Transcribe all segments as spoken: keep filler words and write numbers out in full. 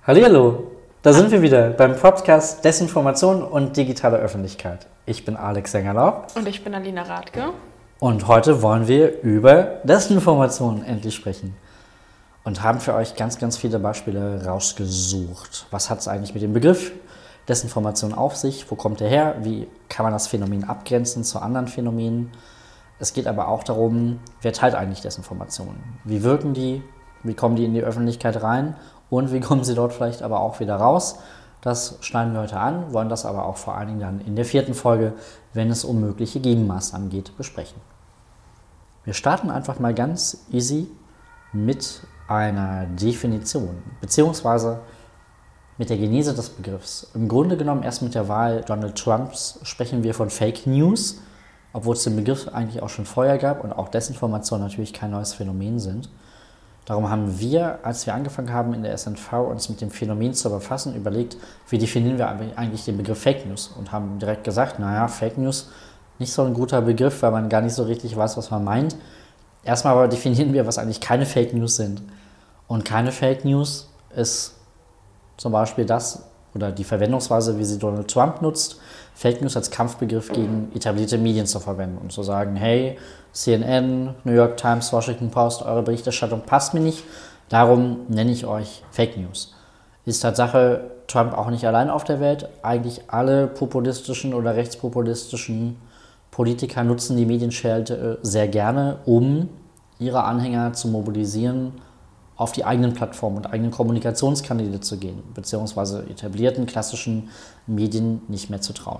Hallihallo, da sind wir wieder beim Podcast Desinformation und digitale Öffentlichkeit. Ich bin Alex Sengerlau. Und ich bin Alina Rathke. Und heute wollen wir über Desinformation endlich sprechen. Und haben für euch ganz, ganz viele Beispiele rausgesucht. Was hat es eigentlich mit dem Begriff Desinformation auf sich? Wo kommt er her? Wie kann man das Phänomen abgrenzen zu anderen Phänomenen? Es geht aber auch darum, wer teilt eigentlich Desinformationen? Wie wirken die? Wie kommen die in die Öffentlichkeit rein? Und wie kommen sie dort vielleicht aber auch wieder raus? Das schneiden wir heute an, wollen das aber auch vor allen Dingen dann in der vierten Folge, wenn es um mögliche Gegenmaßnahmen geht, besprechen. Wir starten einfach mal ganz easy mit einer Definition, beziehungsweise mit der Genese des Begriffs. Im Grunde genommen erst mit der Wahl Donald Trumps sprechen wir von Fake News, obwohl es den Begriff eigentlich auch schon vorher gab und auch Desinformation natürlich kein neues Phänomen sind. Darum haben wir, als wir angefangen haben in der S N V, uns mit dem Phänomen zu befassen, überlegt, wie definieren wir eigentlich den Begriff Fake News und haben direkt gesagt, naja, Fake News, nicht so ein guter Begriff, weil man gar nicht so richtig weiß, was man meint. Erstmal aber definieren wir, was eigentlich keine Fake News sind. Und keine Fake News ist zum Beispiel das, oder die Verwendungsweise, wie sie Donald Trump nutzt, Fake News als Kampfbegriff gegen etablierte Medien zu verwenden und zu sagen, hey, C N N, New York Times, Washington Post, eure Berichterstattung passt mir nicht, darum nenne ich euch Fake News. Ist Tatsache Trump auch nicht allein auf der Welt. Eigentlich alle populistischen oder rechtspopulistischen Politiker nutzen die Medienschelte sehr gerne, um ihre Anhänger zu mobilisieren, auf die eigenen Plattformen und eigenen Kommunikationskanäle zu gehen, beziehungsweise etablierten klassischen Medien nicht mehr zu trauen.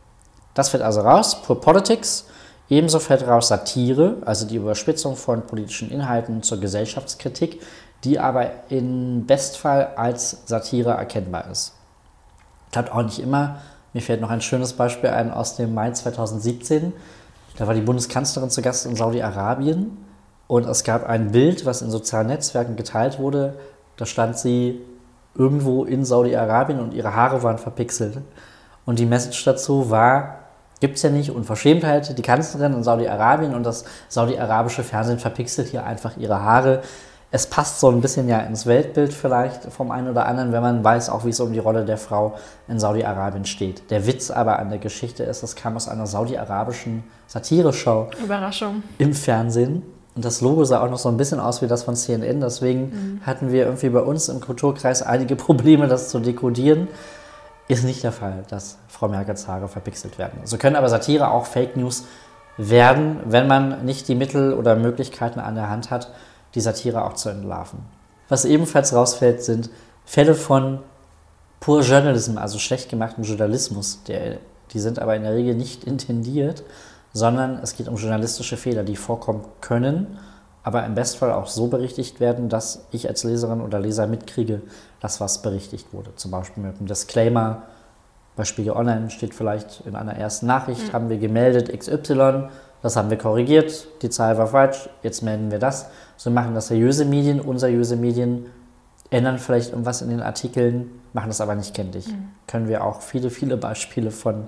Das fällt also raus, Poor Politics. Ebenso fällt raus Satire, also die Überspitzung von politischen Inhalten zur Gesellschaftskritik, die aber im Bestfall als Satire erkennbar ist. Klappt auch nicht immer. Mir fällt noch ein schönes Beispiel ein aus dem Mai zweitausendsiebzehn. Da war die Bundeskanzlerin zu Gast in Saudi-Arabien und es gab ein Bild, was in sozialen Netzwerken geteilt wurde. Da stand sie irgendwo in Saudi-Arabien und ihre Haare waren verpixelt. Und die Message dazu war, gibt's ja nicht, Unverschämtheit, die Kanzlerin in Saudi-Arabien und das saudi-arabische Fernsehen verpixelt hier einfach ihre Haare. Es passt so ein bisschen ja ins Weltbild vielleicht vom einen oder anderen, wenn man weiß auch, wie es um die Rolle der Frau in Saudi-Arabien steht. Der Witz aber an der Geschichte ist, das kam aus einer saudi-arabischen Satire-Show. Überraschung. Im Fernsehen. Und das Logo sah auch noch so ein bisschen aus wie das von C N N. Deswegen mhm. hatten wir irgendwie bei uns im Kulturkreis einige Probleme, das zu dekodieren. Ist nicht der Fall, dass Frau Merkels Haare verpixelt werden. So können aber Satire auch Fake News werden, wenn man nicht die Mittel oder Möglichkeiten an der Hand hat, die Satire auch zu entlarven. Was ebenfalls rausfällt, sind Fälle von Poor Journalism, also schlecht gemachten Journalismus. Der, die sind aber in der Regel nicht intendiert, sondern es geht um journalistische Fehler, die vorkommen können, aber im Bestfall auch so berichtigt werden, dass ich als Leserin oder Leser mitkriege, dass was berichtigt wurde. Zum Beispiel mit einem Disclaimer, bei Spiegel Online steht vielleicht in einer ersten Nachricht, mhm. haben wir gemeldet X Y, das haben wir korrigiert, die Zahl war falsch, jetzt melden wir das. So machen das seriöse Medien, unseriöse Medien, ändern vielleicht irgendwas in den Artikeln, machen das aber nicht kenntlich. Mhm. Können wir auch viele, viele Beispiele von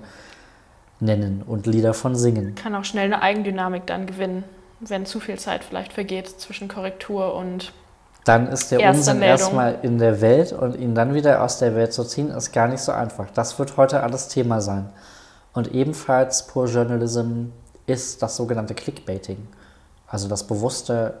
nennen und Lieder von singen. Kann auch schnell eine Eigendynamik dann gewinnen, wenn zu viel Zeit vielleicht vergeht zwischen Korrektur und dann ist der Unsinn erstmal in der Welt und ihn dann wieder aus der Welt zu ziehen, ist gar nicht so einfach. Das wird heute alles Thema sein. Und ebenfalls Poor Journalism ist das sogenannte Clickbaiting, also das bewusste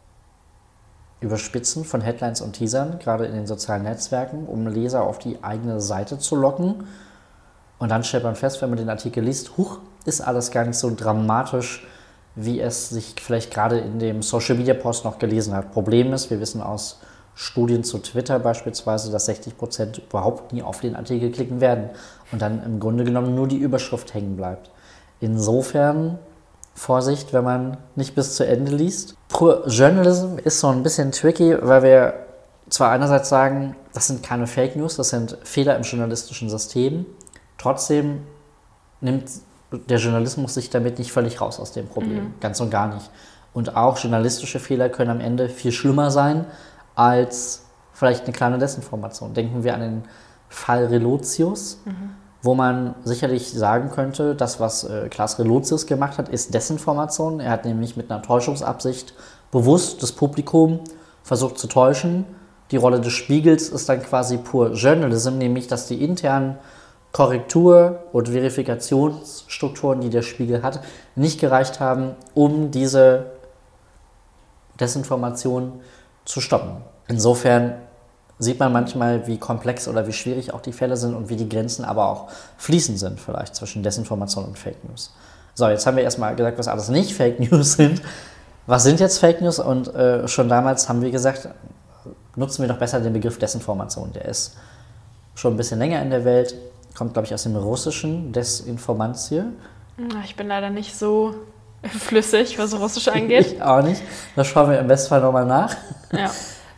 Überspitzen von Headlines und Teasern, gerade in den sozialen Netzwerken, um Leser auf die eigene Seite zu locken. Und dann stellt man fest, wenn man den Artikel liest, huch, ist alles gar nicht so dramatisch, wie es sich vielleicht gerade in dem Social-Media-Post noch gelesen hat. Problem ist, wir wissen aus Studien zu Twitter beispielsweise, dass sechzig Prozent überhaupt nie auf den Artikel klicken werden und dann im Grunde genommen nur die Überschrift hängen bleibt. Insofern Vorsicht, wenn man nicht bis zu Ende liest. Poor Journalism ist so ein bisschen tricky, weil wir zwar einerseits sagen, das sind keine Fake News, das sind Fehler im journalistischen System. Trotzdem nimmt der Journalismus sich damit nicht völlig raus aus dem Problem, mhm. ganz und gar nicht. Und auch journalistische Fehler können am Ende viel schlimmer sein als vielleicht eine kleine Desinformation. Denken wir an den Fall Relotius, mhm. wo man sicherlich sagen könnte, das, was äh, Klaas Relotius gemacht hat, ist Desinformation. Er hat nämlich mit einer Täuschungsabsicht bewusst das Publikum versucht zu täuschen Die Rolle des Spiegels ist dann quasi pur Journalism, nämlich dass die internen Korrektur- und Verifikationsstrukturen, die der Spiegel hat, nicht gereicht haben, um diese Desinformation zu stoppen. Insofern sieht man manchmal, wie komplex oder wie schwierig auch die Fälle sind und wie die Grenzen aber auch fließend sind vielleicht zwischen Desinformation und Fake News. So, jetzt haben wir erstmal gesagt, was alles nicht Fake News sind. Was sind jetzt Fake News? Und äh, schon damals haben wir gesagt, nutzen wir doch besser den Begriff Desinformation. Der ist schon ein bisschen länger in der Welt, kommt, glaube ich, aus dem Russischen, Desinformantie. Ich bin leider nicht so flüssig, was Russisch angeht. Ich auch nicht. Das schauen wir im Bestfall nochmal nach. Ja.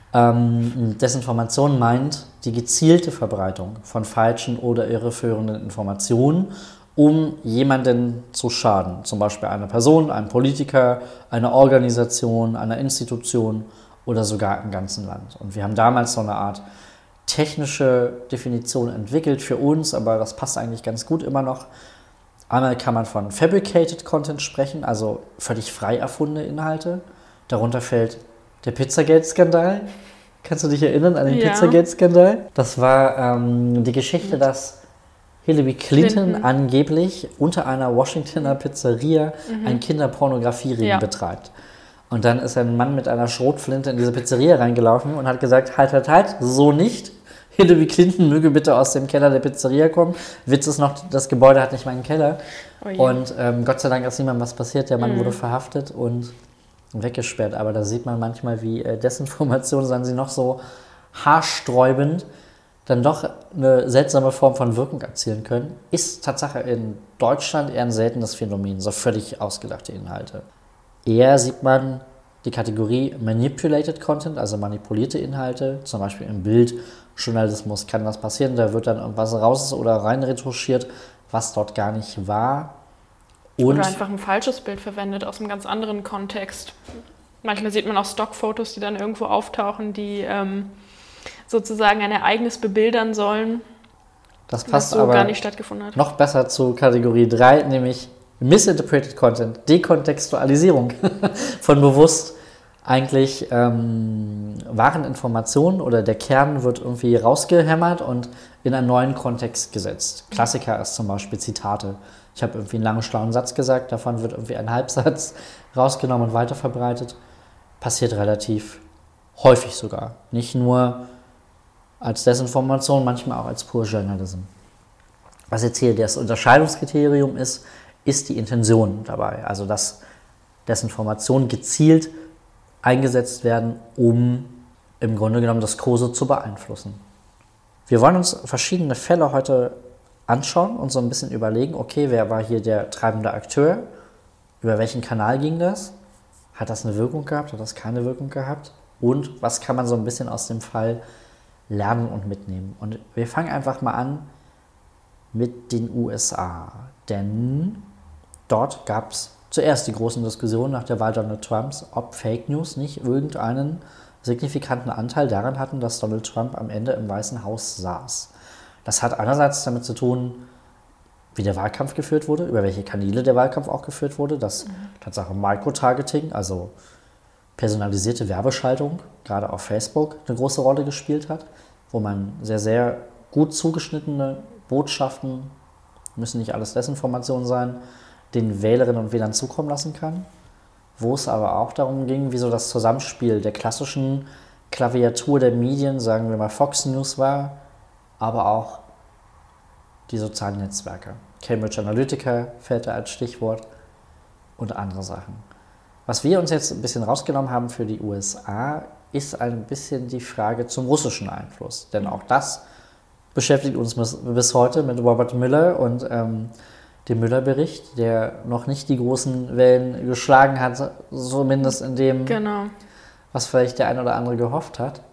Ähm, Desinformation meint die gezielte Verbreitung von falschen oder irreführenden Informationen, um jemanden zu schaden. Zum Beispiel einer Person, einem Politiker, einer Organisation, einer Institution oder sogar im ganzen Land. Und wir haben damals so eine Art technische Definition entwickelt für uns, aber das passt eigentlich ganz gut immer noch. Einmal kann man von Fabricated Content sprechen, also völlig frei erfundene Inhalte. Darunter fällt der Pizzagate-Skandal. Kannst du dich erinnern an den ja. Pizzagate-Skandal? Das war ähm, die Geschichte, dass Hillary Clinton, Clinton angeblich unter einer Washingtoner Pizzeria mhm. einen Kinderpornografiering ja. betreibt. Und dann ist ein Mann mit einer Schrotflinte in diese Pizzeria reingelaufen und hat gesagt, halt, halt, halt, so nicht. Hillary Clinton möge bitte aus dem Keller der Pizzeria kommen. Witz ist noch, das Gebäude hat nicht mal einen Keller. Oh yeah. Und ähm, Gott sei Dank ist niemandem was passiert. Der Mann mm. wurde verhaftet und weggesperrt. Aber da sieht man manchmal, wie äh, Desinformation, seien sie noch so haarsträubend, dann doch eine seltsame Form von Wirkung erzielen können. Ist Tatsache in Deutschland eher ein seltenes Phänomen, so völlig ausgedachte Inhalte. Eher sieht man die Kategorie Manipulated Content, also manipulierte Inhalte, zum Beispiel im Bildjournalismus kann das passieren, da wird dann irgendwas raus oder rein retuschiert, was dort gar nicht war. Und oder einfach ein falsches Bild verwendet aus einem ganz anderen Kontext. Manchmal sieht man auch Stockfotos, die dann irgendwo auftauchen, die ähm, sozusagen ein Ereignis bebildern sollen, das passt was so aber gar nicht stattgefunden hat. Noch besser zu Kategorie drei, nämlich Misinterpreted Content, Dekontextualisierung von bewusst eigentlich ähm, wahren Informationen oder der Kern wird irgendwie rausgehämmert und in einen neuen Kontext gesetzt. Klassiker ist zum Beispiel Zitate. Ich habe irgendwie einen langen, schlauen Satz gesagt, davon wird irgendwie ein Halbsatz rausgenommen und weiterverbreitet. Passiert relativ häufig sogar. Nicht nur als Desinformation, manchmal auch als pure Journalism. Was jetzt hier das Unterscheidungskriterium ist, ist die Intention dabei. Also dass Desinformationen gezielt eingesetzt werden, um im Grunde genommen das Kurse zu beeinflussen. Wir wollen uns verschiedene Fälle heute anschauen und so ein bisschen überlegen, okay, wer war hier der treibende Akteur? Über welchen Kanal ging das? Hat das eine Wirkung gehabt? Hat das keine Wirkung gehabt? Und was kann man so ein bisschen aus dem Fall lernen und mitnehmen? Und wir fangen einfach mal an mit den U S A. Denn dort gab es zuerst die großen Diskussionen nach der Wahl Donald Trumps, ob Fake News nicht irgendeinen signifikanten Anteil daran hatten, dass Donald Trump am Ende im Weißen Haus saß. Das hat einerseits damit zu tun, wie der Wahlkampf geführt wurde, über welche Kanäle der Wahlkampf auch geführt wurde, dass mhm. Tatsache Microtargeting, also personalisierte Werbeschaltung, gerade auf Facebook, eine große Rolle gespielt hat, wo man sehr, sehr gut zugeschnittene Botschaften, müssen nicht alles Desinformationen sein, den Wählerinnen und Wählern zukommen lassen kann, wo es aber auch darum ging, wie so das Zusammenspiel der klassischen Klaviatur der Medien, sagen wir mal Fox News war, aber auch die sozialen Netzwerke. Cambridge Analytica fällt da als Stichwort und andere Sachen. Was wir uns jetzt ein bisschen rausgenommen haben für die U S A, ist ein bisschen die Frage zum russischen Einfluss. Denn auch das beschäftigt uns bis heute mit Robert Mueller und ähm, dem Mueller-Bericht, der noch nicht die großen Wellen geschlagen hat, zumindest in dem, genau. was vielleicht der ein oder andere gehofft hat.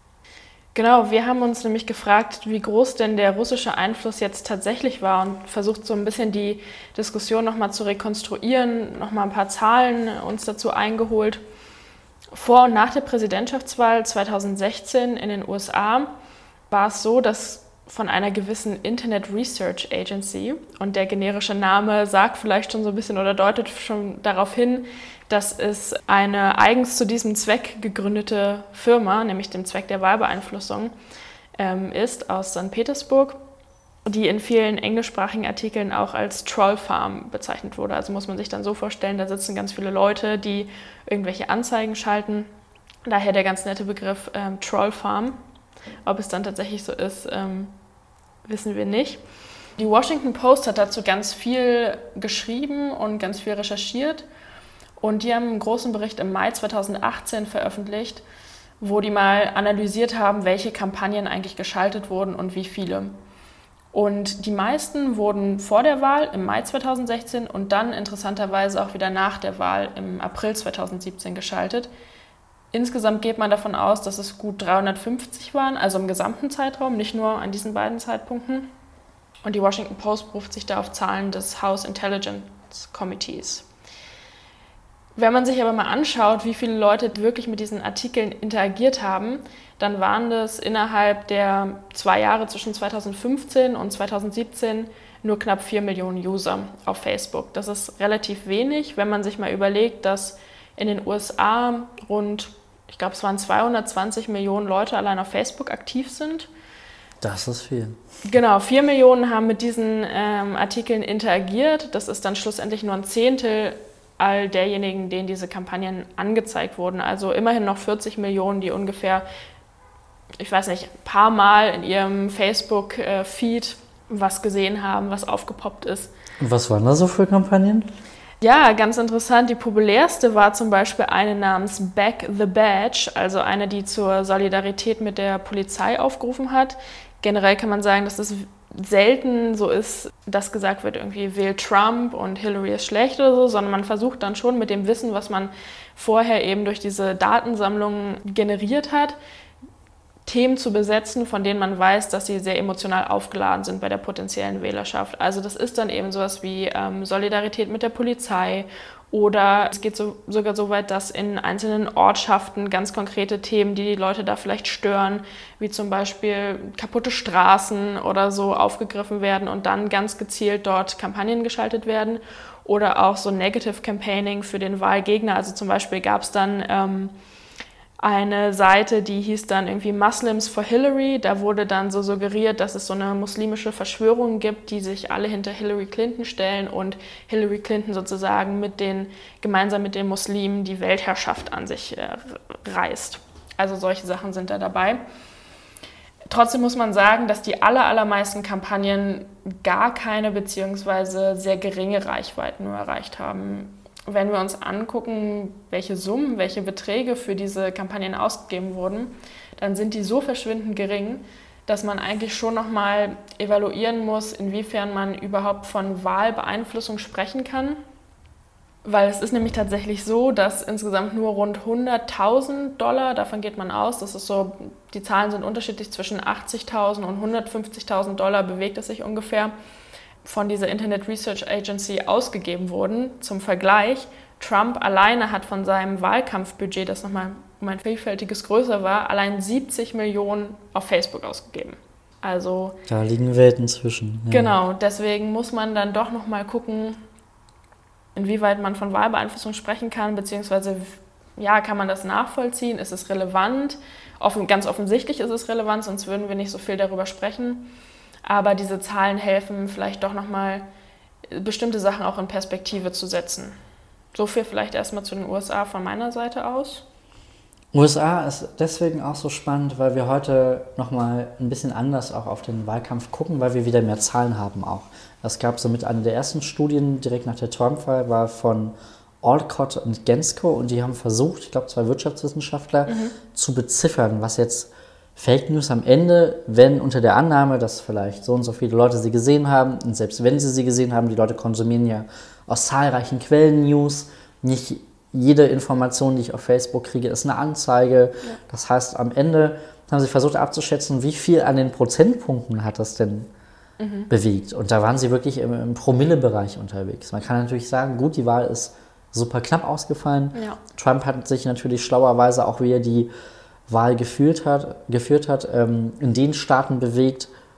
Genau, wir haben uns nämlich gefragt, wie groß denn der russische Einfluss jetzt tatsächlich war und versucht so ein bisschen die Diskussion nochmal zu rekonstruieren, nochmal ein paar Zahlen uns dazu eingeholt. Vor und nach der Präsidentschaftswahl zweitausendsechzehn in den U S A war es so, dass von einer gewissen Internet Research Agency. Und der generische Name sagt vielleicht schon so ein bisschen oder deutet schon darauf hin, dass es eine eigens zu diesem Zweck gegründete Firma, nämlich dem Zweck der Wahlbeeinflussung, ähm, ist aus Sankt Petersburg, die in vielen englischsprachigen Artikeln auch als Troll Farm bezeichnet wurde. Also muss man sich dann so vorstellen, da sitzen ganz viele Leute, die irgendwelche Anzeigen schalten. Daher der ganz nette Begriff ähm, Troll Farm. Ob es dann tatsächlich so ist, ähm, wissen wir nicht. Die Washington Post hat dazu ganz viel geschrieben und ganz viel recherchiert. Und die haben einen großen Bericht im Mai zweitausendachtzehn veröffentlicht, wo die mal analysiert haben, welche Kampagnen eigentlich geschaltet wurden und wie viele. Und die meisten wurden vor der Wahl im Mai zweitausendsechzehn und dann interessanterweise auch wieder nach der Wahl im April zweitausendsiebzehn geschaltet. Insgesamt geht man davon aus, dass es gut dreihundertfünfzig waren, also im gesamten Zeitraum, nicht nur an diesen beiden Zeitpunkten. Und die Washington Post beruft sich da auf Zahlen des House Intelligence Committees. Wenn man sich aber mal anschaut, wie viele Leute wirklich mit diesen Artikeln interagiert haben, dann waren das innerhalb der zwei Jahre zwischen zweitausendfünfzehn und zweitausendsiebzehn nur knapp vier Millionen User auf Facebook. Das ist relativ wenig, wenn man sich mal überlegt, dass in den U S A rund, ich glaube, es waren zweihundertzwanzig Millionen Leute allein auf Facebook aktiv sind. Das ist viel. Genau, vier Millionen haben mit diesen ähm, Artikeln interagiert. Das ist dann schlussendlich nur ein Zehntel all derjenigen, denen diese Kampagnen angezeigt wurden. Also immerhin noch vierzig Millionen, die ungefähr, ich weiß nicht, ein paar Mal in ihrem Facebook-Feed was gesehen haben, was aufgepoppt ist. Und was waren da so für Kampagnen? Ja, ganz interessant. Die populärste war zum Beispiel eine namens Back the Badge, also eine, die zur Solidarität mit der Polizei aufgerufen hat. Generell kann man sagen, dass es selten so ist, dass gesagt wird, irgendwie wählt Trump und Hillary ist schlecht oder so, sondern man versucht dann schon mit dem Wissen, was man vorher eben durch diese Datensammlungen generiert hat, Themen zu besetzen, von denen man weiß, dass sie sehr emotional aufgeladen sind bei der potenziellen Wählerschaft. Also das ist dann eben sowas wie ähm, Solidarität mit der Polizei oder es geht so, sogar so weit, dass in einzelnen Ortschaften ganz konkrete Themen, die die Leute da vielleicht stören, wie zum Beispiel kaputte Straßen oder so, aufgegriffen werden und dann ganz gezielt dort Kampagnen geschaltet werden. Oder auch so Negative Campaigning für den Wahlgegner. Also zum Beispiel gab es dann ähm, eine Seite, die hieß dann irgendwie Muslims for Hillary. Da wurde dann so suggeriert, dass es so eine muslimische Verschwörung gibt, die sich alle hinter Hillary Clinton stellen und Hillary Clinton sozusagen mit den, gemeinsam mit den Muslimen die Weltherrschaft an sich äh, reißt. Also solche Sachen sind da dabei. Trotzdem muss man sagen, dass die aller, allermeisten Kampagnen gar keine beziehungsweise sehr geringe Reichweiten nur erreicht haben. Wenn wir uns angucken, welche Summen, welche Beträge für diese Kampagnen ausgegeben wurden, dann sind die so verschwindend gering, dass man eigentlich schon nochmal evaluieren muss, inwiefern man überhaupt von Wahlbeeinflussung sprechen kann. Weil es ist nämlich tatsächlich so, dass insgesamt nur rund hunderttausend Dollar, davon geht man aus, das ist so, die Zahlen sind unterschiedlich, zwischen achtzigtausend und hundertfünfzigtausend Dollar bewegt es sich ungefähr, von dieser Internet Research Agency ausgegeben wurden. Zum Vergleich, Trump alleine hat von seinem Wahlkampfbudget, das nochmal um ein vielfältiges größer war, allein siebzig Millionen auf Facebook ausgegeben. Also da liegen Welten zwischen. Ja. Genau, deswegen muss man dann doch nochmal gucken, inwieweit man von Wahlbeeinflussung sprechen kann, beziehungsweise ja, kann man das nachvollziehen, ist es relevant? Offen, ganz offensichtlich ist es relevant, sonst würden wir nicht so viel darüber sprechen. Aber diese Zahlen helfen vielleicht doch nochmal, bestimmte Sachen auch in Perspektive zu setzen. So viel vielleicht erstmal zu den U S A von meiner Seite aus. U S A ist deswegen auch so spannend, weil wir heute nochmal ein bisschen anders auch auf den Wahlkampf gucken, weil wir wieder mehr Zahlen haben auch. Es gab somit eine der ersten Studien direkt nach der Trump-Wahl, war von Alcott und Gensko und die haben versucht, ich glaube zwei Wirtschaftswissenschaftler, mhm. zu beziffern, was jetzt Fake News am Ende, wenn unter der Annahme, dass vielleicht so und so viele Leute sie gesehen haben, und selbst wenn sie sie gesehen haben, die Leute konsumieren ja aus zahlreichen Quellen News, nicht jede Information, die ich auf Facebook kriege, ist eine Anzeige. Ja. Das heißt, am Ende haben sie versucht abzuschätzen, wie viel an den Prozentpunkten hat das denn mhm. bewegt. Und da waren sie wirklich im, im Promille-Bereich unterwegs. Man kann natürlich sagen, gut, die Wahl ist super knapp ausgefallen. Ja. Trump hat sich natürlich schlauerweise auch, wie er die Wahl geführt hat, geführt hat ähm, in den Staaten bewegt,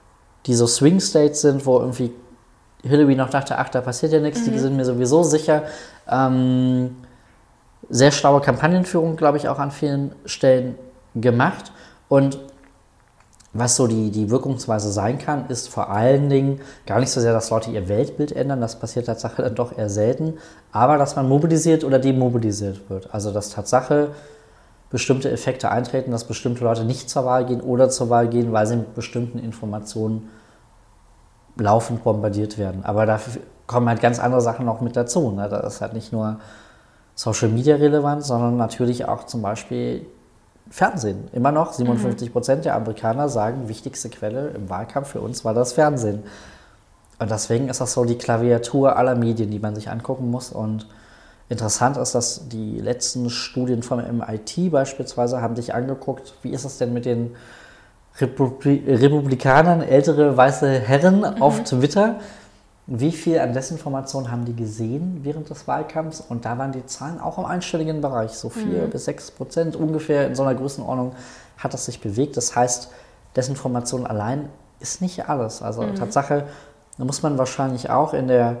die so Swing States sind, wo irgendwie Hillary noch dachte, ach, da passiert ja nichts, mhm. die sind mir sowieso sicher. Ähm, sehr schlaue Kampagnenführung, glaube ich, auch an vielen Stellen gemacht. Und was so die, die Wirkungsweise sein kann, ist vor allen Dingen gar nicht so sehr, dass Leute ihr Weltbild ändern, das passiert Tatsache dann doch eher selten, aber dass man mobilisiert oder demobilisiert wird. Also dass Tatsache bestimmte Effekte eintreten, dass bestimmte Leute nicht zur Wahl gehen oder zur Wahl gehen, weil sie mit bestimmten Informationen laufend bombardiert werden. Aber dafür kommen halt ganz andere Sachen noch mit dazu. Ne? Das ist halt nicht nur Social Media relevant, sondern natürlich auch zum Beispiel Fernsehen. Immer noch siebenundfünfzig Prozent der Amerikaner sagen, wichtigste Quelle im Wahlkampf für uns war das Fernsehen. Und deswegen ist das so die Klaviatur aller Medien, die man sich angucken muss. Und interessant ist, dass die letzten Studien vom M I T beispielsweise haben sich angeguckt, wie ist es denn mit den Republi- Republikanern, ältere weiße Herren mhm. auf Twitter, wie viel an Desinformation haben die gesehen während des Wahlkampfs? Und da waren die Zahlen auch im einstelligen Bereich, so vier mhm. bis sechs Prozent ungefähr in so einer Größenordnung hat das sich bewegt. Das heißt, Desinformation allein ist nicht alles. Also mhm. Tatsache, da muss man wahrscheinlich auch in der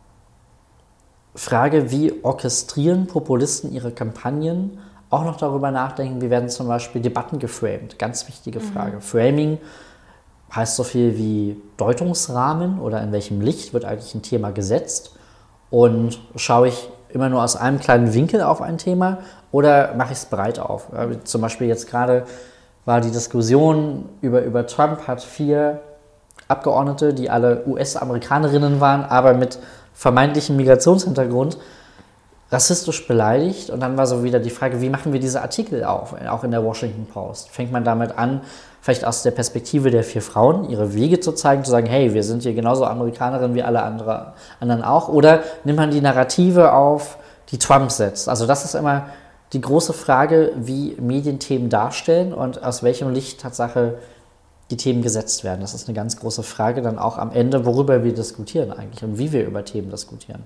Frage, wie orchestrieren Populisten ihre Kampagnen, auch noch darüber nachdenken, wie werden zum Beispiel Debatten geframed. Ganz wichtige Frage. Mhm. Framing heißt so viel wie Deutungsrahmen oder in welchem Licht wird eigentlich ein Thema gesetzt und schaue ich immer nur aus einem kleinen Winkel auf ein Thema oder mache ich es breit auf. Zum Beispiel jetzt gerade war die Diskussion über, über Trump, hat vier Abgeordnete, die alle U S-Amerikanerinnen waren, aber mit vermeintlichem Migrationshintergrund, rassistisch beleidigt. Und dann war so wieder die Frage, wie machen wir diese Artikel auf, auch in der Washington Post? Fängt man damit an, vielleicht aus der Perspektive der vier Frauen, ihre Wege zu zeigen, zu sagen, hey, wir sind hier genauso Amerikanerinnen wie alle andere, anderen auch? Oder nimmt man die Narrative auf, die Trump setzt? Also das ist immer die große Frage, wie Medienthemen darstellen und aus welchem Licht Tatsache die Themen gesetzt werden. Das ist eine ganz große Frage dann auch am Ende, worüber wir diskutieren eigentlich und wie wir über Themen diskutieren.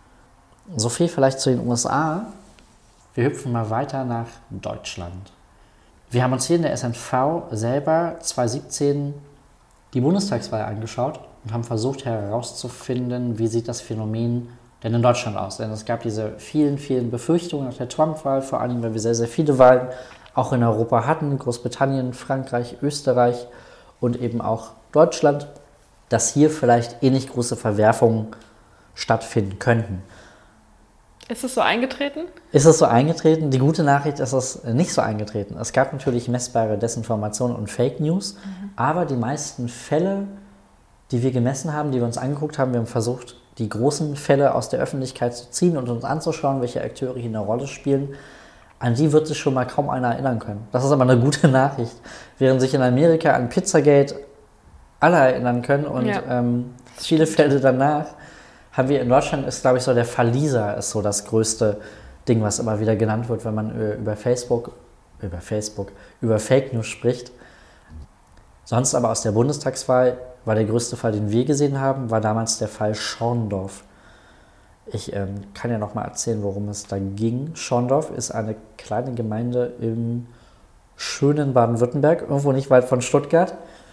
So viel vielleicht zu den U S A. Wir hüpfen mal weiter nach Deutschland. Wir haben uns hier in der S N V selber zwanzig siebzehn die Bundestagswahl angeschaut und haben versucht herauszufinden, wie sieht das Phänomen denn in Deutschland aus. Denn es gab diese vielen, vielen Befürchtungen nach der Trump-Wahl, vor allem, weil wir sehr, sehr viele Wahlen auch in Europa hatten, Großbritannien, Frankreich, Österreich und eben auch Deutschland, dass hier vielleicht ähnlich große Verwerfungen stattfinden könnten. Ist es so eingetreten? Ist es so eingetreten? Die gute Nachricht ist es nicht so eingetreten. Es gab natürlich messbare Desinformation und Fake News, mhm. aber die meisten Fälle, die wir gemessen haben, die wir uns angeguckt haben, wir haben versucht, die großen Fälle aus der Öffentlichkeit zu ziehen und uns anzuschauen, welche Akteure hier eine Rolle spielen, an die wird sich schon mal kaum einer erinnern können. Das ist aber eine gute Nachricht. Während sich in Amerika an Pizzagate alle erinnern können und ja, ähm, viele Fälle danach, haben wir in Deutschland, ist glaube ich so der Fall Lisa ist so das größte Ding, was immer wieder genannt wird, wenn man über Facebook, über Facebook, über Fake News spricht. Sonst aber aus der Bundestagswahl war der größte Fall, den wir gesehen haben, war damals der Fall Schorndorf. Ich ähm, kann ja noch mal erzählen, worum es da ging. Schorndorf ist eine kleine Gemeinde im schönen Baden-Württemberg, irgendwo nicht weit von Stuttgart.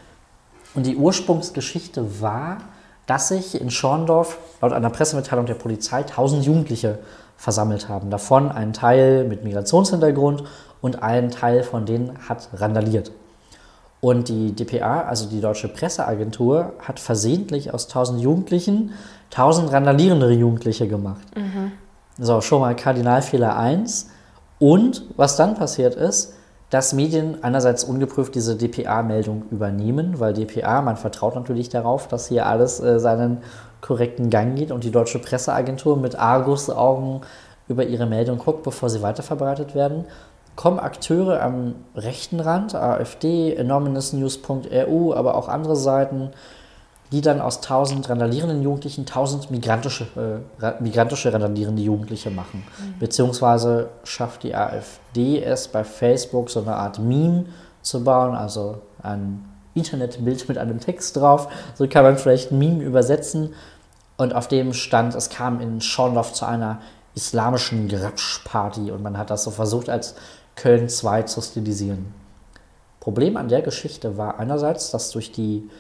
Und die Ursprungsgeschichte war, dass sich in Schorndorf laut einer Pressemitteilung der Polizei tausend Jugendliche versammelt haben. Davon ein Teil mit Migrationshintergrund und ein Teil von denen hat randaliert. Und die D P A, also die Deutsche Presseagentur, hat versehentlich aus tausend Jugendlichen tausend randalierende Jugendliche gemacht. Mhm. So, schon mal Kardinalfehler eins. Und was dann passiert ist, dass Medien einerseits ungeprüft diese D P A-Meldung übernehmen, weil D P A, man vertraut natürlich darauf, dass hier alles äh, seinen korrekten Gang geht und die Deutsche Presseagentur mit Argusaugen über ihre Meldung guckt, bevor sie weiterverbreitet werden. Kommen Akteure am rechten Rand, AfD, enormousnews punkt r u, aber auch andere Seiten, die dann aus tausend randalierenden Jugendlichen tausend migrantische, äh, migrantische randalierende Jugendliche machen. Mhm. Beziehungsweise schafft die AfD es bei Facebook so eine Art Meme zu bauen, also ein Internetbild mit einem Text drauf. So kann man vielleicht ein Meme übersetzen. Und auf dem stand, es kam in Schorndorf zu einer islamischen Grapsch-Party und man hat das so versucht, als Köln zwei zu stilisieren. Problem an der Geschichte war einerseits, dass durch die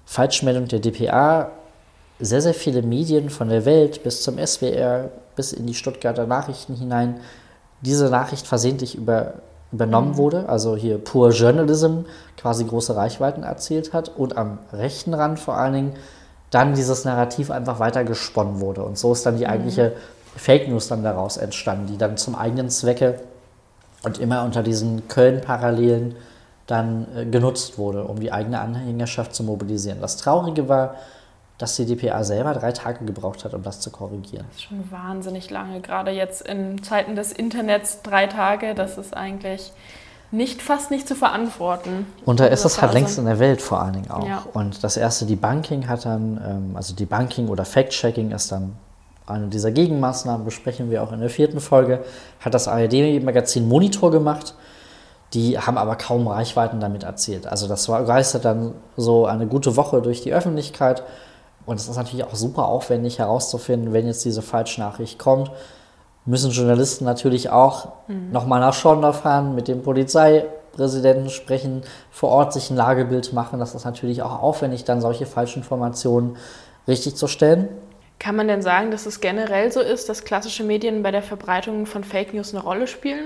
Falschmeldung der D P A sehr, sehr viele Medien von der Welt bis zum S W R, bis in die Stuttgarter Nachrichten hinein, diese Nachricht versehentlich über, übernommen mhm. wurde, also hier Pure Journalism quasi große Reichweiten erzielt hat und am rechten Rand vor allen Dingen dann dieses Narrativ einfach weiter gesponnen wurde. Und so ist dann die eigentliche mhm. Fake News dann daraus entstanden, die dann zum eigenen Zwecke und immer unter diesen Köln-Parallelen dann äh, genutzt wurde, um die eigene Anhängerschaft zu mobilisieren. Das Traurige war, dass die D P A selber drei Tage gebraucht hat, um das zu korrigieren. Das ist schon wahnsinnig lange, gerade jetzt in Zeiten des Internets drei Tage, das ist eigentlich nicht, fast nicht zu verantworten. Und da ist es halt längst in der Welt vor allen Dingen auch. Ja. Und das erste Debunking hat dann, ähm, also Debunking oder Fact-Checking ist dann eine dieser Gegenmaßnahmen, besprechen wir auch in der vierten Folge, hat das A R D-Magazin Monitor gemacht. Die haben aber kaum Reichweiten damit erzielt. Also das war, geistert dann so eine gute Woche durch die Öffentlichkeit. Und es ist natürlich auch super aufwendig herauszufinden, wenn jetzt diese Falschnachricht kommt, müssen Journalisten natürlich auch mhm. nochmal nach Schorndorf fahren, mit dem Polizeipräsidenten sprechen, vor Ort sich ein Lagebild machen. Das ist natürlich auch aufwendig, dann solche Falschinformationen richtig zu stellen. Kann man denn sagen, dass es generell so ist, dass klassische Medien bei der Verbreitung von Fake News eine Rolle spielen?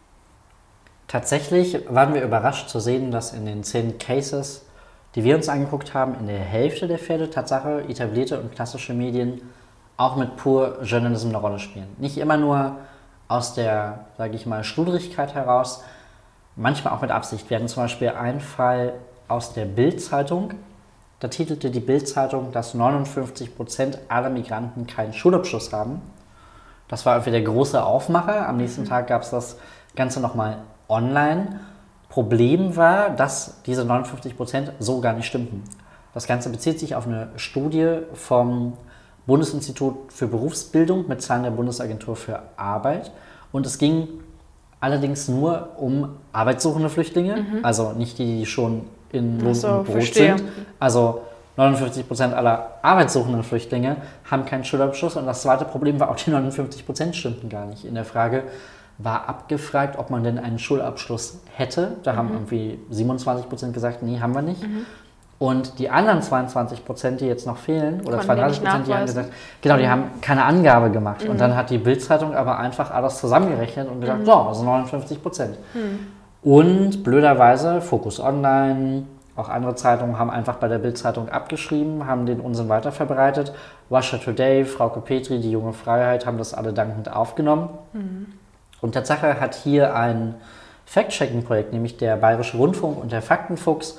Tatsächlich waren wir überrascht zu sehen, dass in den zehn Cases, die wir uns angeguckt haben, in der Hälfte der Fälle Tatsache etablierte und klassische Medien auch mit Pure Journalism eine Rolle spielen. Nicht immer nur aus der, sage ich mal, Schludrigkeit heraus, manchmal auch mit Absicht. Wir hatten zum Beispiel einen Fall aus der Bild-Zeitung. Da titelte die Bild-Zeitung, dass neunundfünfzig Prozent aller Migranten keinen Schulabschluss haben. Das war irgendwie der große Aufmacher. Am nächsten Tag gab es das Ganze nochmal online. Problem war, dass diese neunundfünfzig Prozent so gar nicht stimmten. Das Ganze bezieht sich auf eine Studie vom Bundesinstitut für Berufsbildung mit Zahlen der Bundesagentur für Arbeit. Und es ging allerdings nur um arbeitssuchende Flüchtlinge, mhm. also nicht die, die schon in Lohn so, und Brot verstehe. sind. Also neunundfünfzig Prozent aller arbeitssuchenden Flüchtlinge haben keinen Schulabschluss. Und das zweite Problem war, auch die neunundfünfzig Prozent stimmten gar nicht. In der Frage war abgefragt, ob man denn einen Schulabschluss hätte. Da mhm. haben irgendwie siebenundzwanzig Prozent gesagt, nee, haben wir nicht. Mhm. Und die anderen zweiundzwanzig Prozent, die jetzt noch fehlen, oder zweiunddreißig Prozent, die haben gesagt, genau, die haben keine Angabe gemacht. Mhm. Und dann hat die Bild-Zeitung aber einfach alles zusammengerechnet und gesagt, mhm. so, also neunundfünfzig Prozent. Mhm. Und blöderweise, Focus Online, auch andere Zeitungen haben einfach bei der Bild-Zeitung abgeschrieben, haben den Unsinn weiterverbreitet. Russia Today, Frauke Petri, die Junge Freiheit haben das alle dankend aufgenommen. Mhm. Und Tatsache hat hier ein Fact-Checking-Projekt, nämlich der Bayerische Rundfunk und der Faktenfuchs,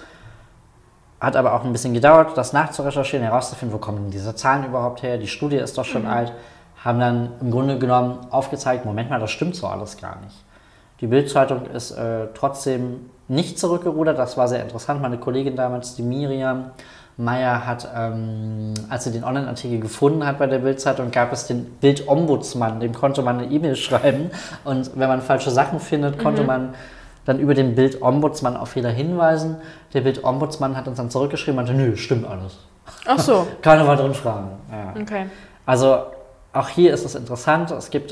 hat aber auch ein bisschen gedauert, das nachzurecherchieren, herauszufinden, wo kommen diese Zahlen überhaupt her, die Studie ist doch schon mhm. alt, haben dann im Grunde genommen aufgezeigt, Moment mal, das stimmt so alles gar nicht. Die Bild-Zeitung ist äh, trotzdem nicht zurückgerudert, das war sehr interessant. Meine Kollegin damals, die Miriam Meyer, hat, ähm, als sie den Online-Artikel gefunden hat bei der Bild-Zeitung, gab es den Bild-Ombudsmann, dem konnte man eine E-Mail schreiben und wenn man falsche Sachen findet, konnte mhm. man dann über den Bild-Ombudsmann auf Fehler hinweisen. Der Bild-Ombudsmann hat uns dann zurückgeschrieben und meinte, nö, stimmt alles. Ach so. Keine weiteren Fragen. Ja. Okay. Also auch hier ist es interessant, es gibt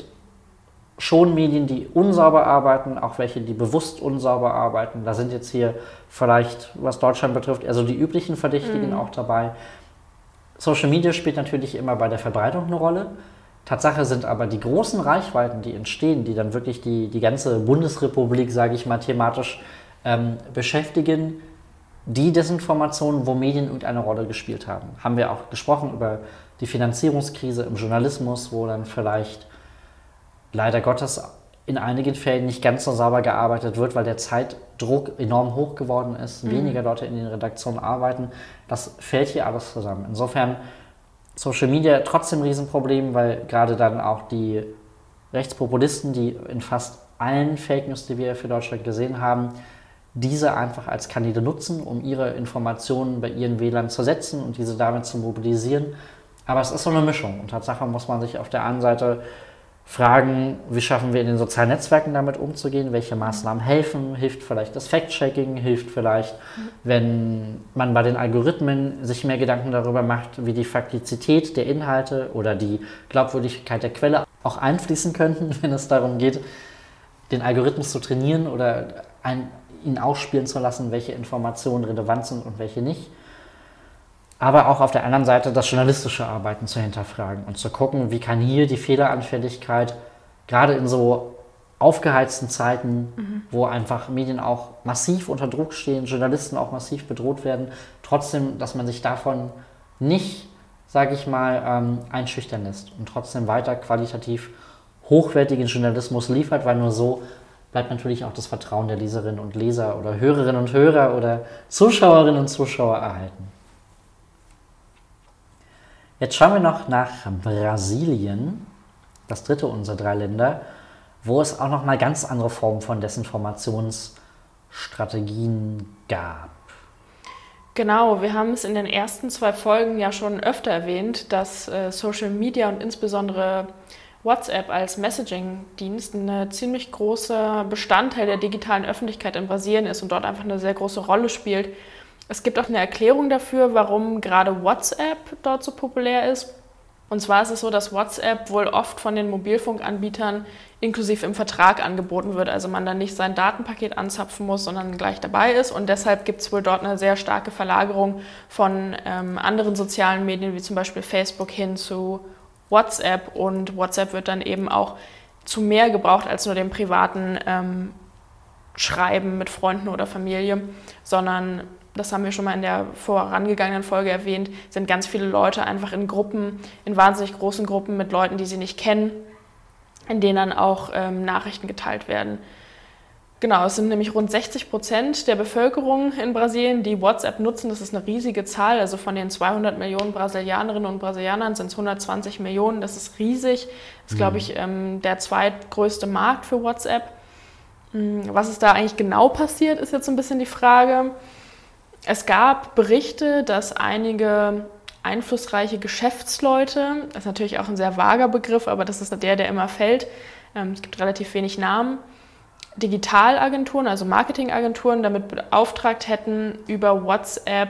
schon Medien, die unsauber arbeiten, auch welche, die bewusst unsauber arbeiten. Da sind jetzt hier vielleicht, was Deutschland betrifft, also die üblichen Verdächtigen mhm. auch dabei. Social Media spielt natürlich immer bei der Verbreitung eine Rolle. Tatsache sind aber die großen Reichweiten, die entstehen, die dann wirklich die, die ganze Bundesrepublik, sage ich mal, thematisch ähm, beschäftigen, die Desinformationen, wo Medien irgendeine Rolle gespielt haben. Haben wir auch gesprochen über die Finanzierungskrise im Journalismus, wo dann vielleicht leider Gottes in einigen Fällen nicht ganz so sauber gearbeitet wird, weil der Zeitdruck enorm hoch geworden ist, mhm. weniger Leute in den Redaktionen arbeiten. Das fällt hier alles zusammen. Insofern Social Media trotzdem ein Riesenproblem, weil gerade dann auch die Rechtspopulisten, die in fast allen Fake News, die wir für Deutschland gesehen haben, diese einfach als Kanäle nutzen, um ihre Informationen bei ihren Wählern zu setzen und diese damit zu mobilisieren. Aber es ist so eine Mischung. Und Tatsache muss man sich auf der einen Seite fragen, wie schaffen wir in den sozialen Netzwerken damit umzugehen, welche Maßnahmen helfen, hilft vielleicht das Fact-Checking, hilft vielleicht, wenn man bei den Algorithmen sich mehr Gedanken darüber macht, wie die Faktizität der Inhalte oder die Glaubwürdigkeit der Quelle auch einfließen könnten, wenn es darum geht, den Algorithmus zu trainieren oder ein, ihn ausspielen zu lassen, welche Informationen relevant sind und welche nicht. aber auch auf der anderen Seite das journalistische Arbeiten zu hinterfragen und zu gucken, wie kann hier die Fehleranfälligkeit gerade in so aufgeheizten Zeiten, mhm. wo einfach Medien auch massiv unter Druck stehen, Journalisten auch massiv bedroht werden, trotzdem, dass man sich davon nicht, sage ich mal, ähm, einschüchtern lässt und trotzdem weiter qualitativ hochwertigen Journalismus liefert, weil nur so bleibt natürlich auch das Vertrauen der Leserinnen und Leser oder Hörerinnen und Hörer oder Zuschauerinnen und Zuschauer erhalten. Jetzt schauen wir noch nach Brasilien, das dritte unserer drei Länder, wo es auch nochmal ganz andere Formen von Desinformationsstrategien gab. Genau, wir haben es in den ersten zwei Folgen ja schon öfter erwähnt, dass äh, Social Media und insbesondere WhatsApp als Messaging-Dienst ein ziemlich großer Bestandteil der digitalen Öffentlichkeit in Brasilien ist und dort einfach eine sehr große Rolle spielt. Es gibt auch eine Erklärung dafür, warum gerade WhatsApp dort so populär ist. Und zwar ist es so, dass WhatsApp wohl oft von den Mobilfunkanbietern inklusiv im Vertrag angeboten wird. Also man dann nicht sein Datenpaket anzapfen muss, sondern gleich dabei ist. Und deshalb gibt es wohl dort eine sehr starke Verlagerung von ähm, anderen sozialen Medien, wie zum Beispiel Facebook, hin zu WhatsApp. Und WhatsApp wird dann eben auch zu mehr gebraucht als nur dem privaten ähm, Schreiben mit Freunden oder Familie, sondern, das haben wir schon mal in der vorangegangenen Folge erwähnt, sind ganz viele Leute einfach in Gruppen, in wahnsinnig großen Gruppen mit Leuten, die sie nicht kennen, in denen dann auch ähm, Nachrichten geteilt werden. Genau, es sind nämlich rund sechzig Prozent der Bevölkerung in Brasilien, die WhatsApp nutzen. Das ist eine riesige Zahl. Also von den zweihundert Millionen Brasilianerinnen und Brasilianern sind es hundertzwanzig Millionen. Das ist riesig. Das ist, mhm. glaube ich, ähm, der zweitgrößte Markt für WhatsApp. Was ist da eigentlich genau passiert, ist jetzt so ein bisschen die Frage. Es gab Berichte, dass einige einflussreiche Geschäftsleute, das ist natürlich auch ein sehr vager Begriff, aber das ist der, der immer fällt, es gibt relativ wenig Namen, Digitalagenturen, also Marketingagenturen, damit beauftragt hätten, über WhatsApp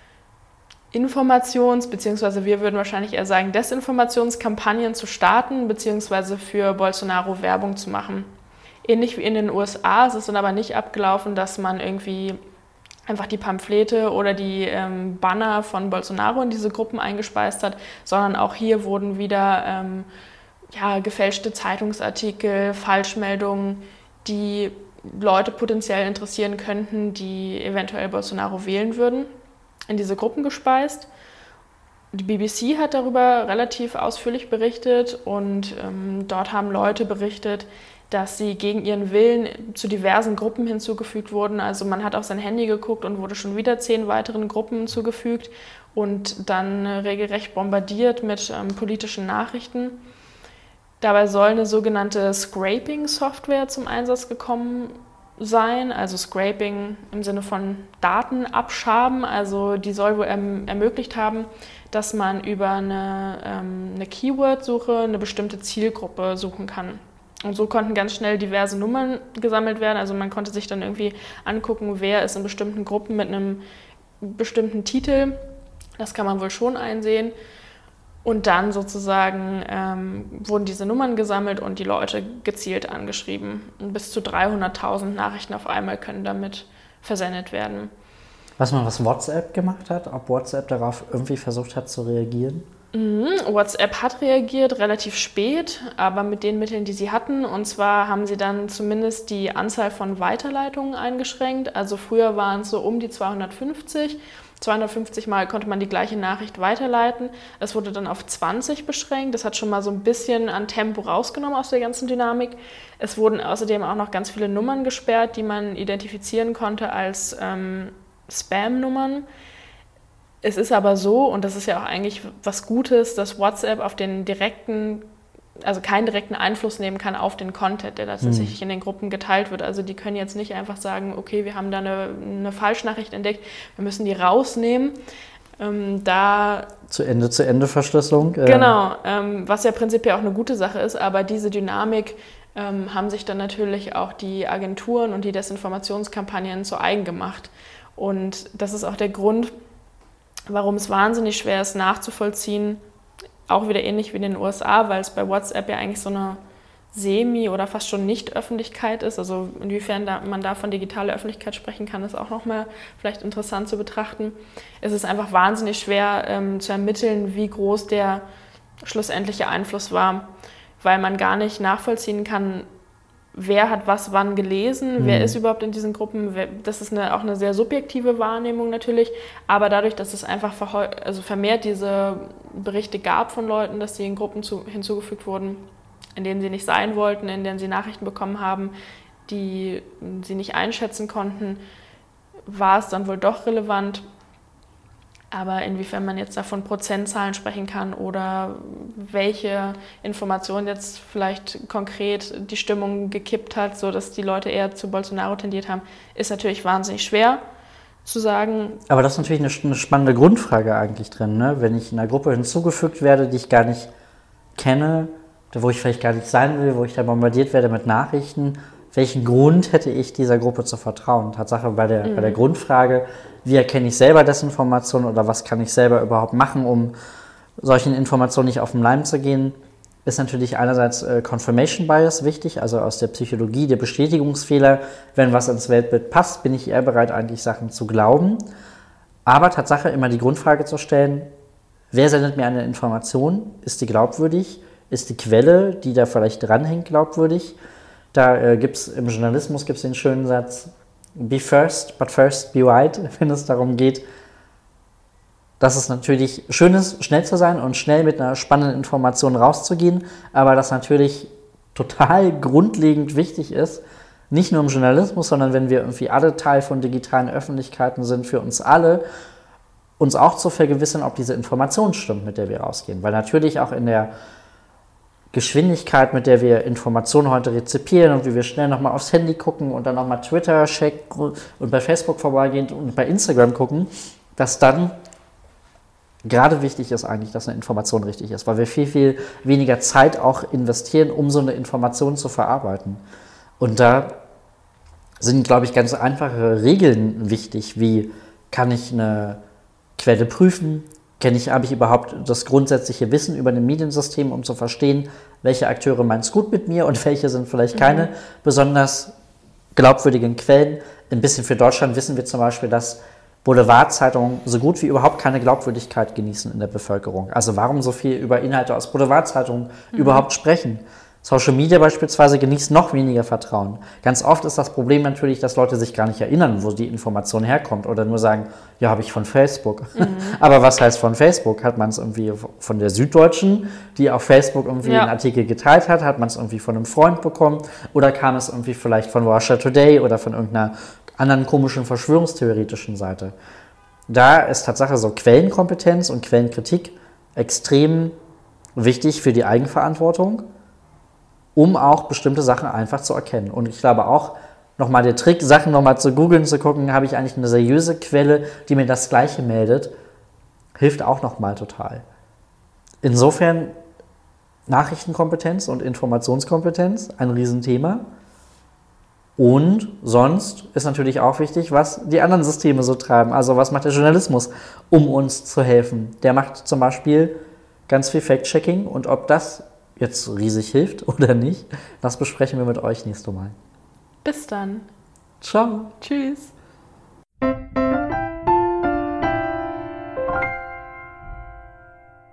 Informations- bzw. wir würden wahrscheinlich eher sagen Desinformationskampagnen zu starten, bzw. für Bolsonaro Werbung zu machen. Ähnlich wie in den U S A ist es dann aber nicht abgelaufen, dass man irgendwie einfach die Pamphlete oder die ähm, Banner von Bolsonaro in diese Gruppen eingespeist hat, sondern auch hier wurden wieder ähm, ja, gefälschte Zeitungsartikel, Falschmeldungen, die Leute potenziell interessieren könnten, die eventuell Bolsonaro wählen würden, in diese Gruppen gespeist. Die B B C hat darüber relativ ausführlich berichtet und ähm, dort haben Leute berichtet, dass sie gegen ihren Willen zu diversen Gruppen hinzugefügt wurden. Also man hat auf sein Handy geguckt und wurde schon wieder zehn weiteren Gruppen hinzugefügt und dann regelrecht bombardiert mit ähm, politischen Nachrichten. Dabei soll eine sogenannte Scraping-Software zum Einsatz gekommen sein, also Scraping im Sinne von Daten abschaben. Also die soll wohl erm- ermöglicht haben, dass man über eine, ähm, eine Keyword-Suche eine bestimmte Zielgruppe suchen kann. Und so konnten ganz schnell diverse Nummern gesammelt werden. Also man konnte sich dann irgendwie angucken, wer ist in bestimmten Gruppen mit einem bestimmten Titel. Das kann man wohl schon einsehen. Und dann sozusagen ähm, wurden diese Nummern gesammelt und die Leute gezielt angeschrieben. Und bis zu dreihunderttausend Nachrichten auf einmal können damit versendet werden. Weiß man, was WhatsApp gemacht hat? Ob WhatsApp darauf irgendwie versucht hat zu reagieren? Mhm. WhatsApp hat reagiert, relativ spät, aber mit den Mitteln, die sie hatten. Und zwar haben sie dann zumindest die Anzahl von Weiterleitungen eingeschränkt. Also früher waren es so um die zweihundertfünfzig. zweihundertfünfzig Mal konnte man die gleiche Nachricht weiterleiten. Es wurde dann auf zwanzig beschränkt. Das hat schon mal so ein bisschen an Tempo rausgenommen aus der ganzen Dynamik. Es wurden außerdem auch noch ganz viele Nummern gesperrt, die man identifizieren konnte als ähm, Spam-Nummern. Es ist aber so, und das ist ja auch eigentlich was Gutes, dass WhatsApp auf den direkten, also keinen direkten Einfluss nehmen kann auf den Content, der tatsächlich mhm. in den Gruppen geteilt wird. Also die können jetzt nicht einfach sagen, okay, wir haben da eine, eine Falschnachricht entdeckt, wir müssen die rausnehmen. Ähm, da zu Ende zu Ende Verschlüsselung. Genau, ähm, was ja prinzipiell auch eine gute Sache ist, aber diese Dynamik ähm, haben sich dann natürlich auch die Agenturen und die Desinformationskampagnen zu eigen gemacht. Und das ist auch der Grund, warum es wahnsinnig schwer ist nachzuvollziehen, auch wieder ähnlich wie in den U S A, weil es bei WhatsApp ja eigentlich so eine Semi- oder fast schon Nicht-Öffentlichkeit ist. Also inwiefern da, man da von digitaler Öffentlichkeit sprechen kann, ist auch nochmal vielleicht interessant zu betrachten. Es ist einfach wahnsinnig schwer ähm, zu ermitteln, wie groß der schlussendliche Einfluss war, weil man gar nicht nachvollziehen kann, wer hat was wann gelesen, mhm. wer ist überhaupt in diesen Gruppen. Wer, das ist eine, auch eine sehr subjektive Wahrnehmung natürlich, aber dadurch, dass es einfach verheu- also vermehrt diese Berichte gab von Leuten, dass sie in Gruppen zu, hinzugefügt wurden, in denen sie nicht sein wollten, in denen sie Nachrichten bekommen haben, die sie nicht einschätzen konnten, war es dann wohl doch relevant. Aber inwiefern man jetzt da von Prozentzahlen sprechen kann oder welche Information jetzt vielleicht konkret die Stimmung gekippt hat, sodass die Leute eher zu Bolsonaro tendiert haben, ist natürlich wahnsinnig schwer zu sagen. Aber das ist natürlich eine, eine spannende Grundfrage eigentlich drin, ne? Wenn ich in einer Gruppe hinzugefügt werde, die ich gar nicht kenne, wo ich vielleicht gar nicht sein will, wo ich da bombardiert werde mit Nachrichten, welchen Grund hätte ich dieser Gruppe zu vertrauen? Tatsache bei der, mhm. bei der Grundfrage, wie erkenne ich selber Desinformation oder was kann ich selber überhaupt machen, um solchen Informationen nicht auf den Leim zu gehen, ist natürlich einerseits äh, Confirmation Bias wichtig, also aus der Psychologie, der Bestätigungsfehler. Wenn was ins Weltbild passt, bin ich eher bereit, eigentlich Sachen zu glauben. Aber Tatsache immer die Grundfrage zu stellen, wer sendet mir eine Information? Ist die glaubwürdig? Ist die Quelle, die da vielleicht dranhängt, glaubwürdig? Da äh, gibt es im Journalismus gibt's den schönen Satz, be first, but first be right, wenn es darum geht, dass es natürlich schön ist, schnell zu sein und schnell mit einer spannenden Information rauszugehen, aber das natürlich total grundlegend wichtig ist, nicht nur im Journalismus, sondern wenn wir irgendwie alle Teil von digitalen Öffentlichkeiten sind, für uns alle, uns auch zu vergewissern, ob diese Information stimmt, mit der wir rausgehen. Weil natürlich auch in der Geschwindigkeit, mit der wir Informationen heute rezipieren und wie wir schnell nochmal aufs Handy gucken und dann nochmal Twitter checken und bei Facebook vorbeigehen und bei Instagram gucken, dass dann gerade wichtig ist eigentlich, dass eine Information richtig ist, weil wir viel, viel weniger Zeit auch investieren, um so eine Information zu verarbeiten. Und da sind, glaube ich, ganz einfache Regeln wichtig, wie kann ich eine Quelle prüfen, Kenne ich, habe ich überhaupt das grundsätzliche Wissen über ein Mediensystem, um zu verstehen, welche Akteure meinen es gut mit mir und welche sind vielleicht keine mhm. besonders glaubwürdigen Quellen. Ein bisschen für Deutschland wissen wir zum Beispiel, dass Boulevardzeitungen so gut wie überhaupt keine Glaubwürdigkeit genießen in der Bevölkerung. Also warum so viel über Inhalte aus Boulevardzeitungen mhm. überhaupt sprechen? Social Media beispielsweise genießt noch weniger Vertrauen. Ganz oft ist das Problem natürlich, dass Leute sich gar nicht erinnern, wo die Information herkommt oder nur sagen, ja, habe ich von Facebook. Mhm. Aber was heißt von Facebook? Hat man es irgendwie von der Süddeutschen, die auf Facebook irgendwie ja. einen Artikel geteilt hat? Hat man es irgendwie von einem Freund bekommen? Oder kam es irgendwie vielleicht von Russia Today oder von irgendeiner anderen komischen verschwörungstheoretischen Seite? Da ist Tatsache so Quellenkompetenz und Quellenkritik extrem wichtig für die Eigenverantwortung, um auch bestimmte Sachen einfach zu erkennen. Und ich glaube auch, nochmal der Trick, Sachen nochmal zu googeln, zu gucken, habe ich eigentlich eine seriöse Quelle, die mir das Gleiche meldet, hilft auch nochmal total. Insofern Nachrichtenkompetenz und Informationskompetenz, ein Riesenthema. Und sonst ist natürlich auch wichtig, was die anderen Systeme so treiben. Also was macht der Journalismus, um uns zu helfen? Der macht zum Beispiel ganz viel Fact-Checking und ob das jetzt riesig hilft oder nicht, das besprechen wir mit euch nächstes Mal. Bis dann. Ciao. Tschüss.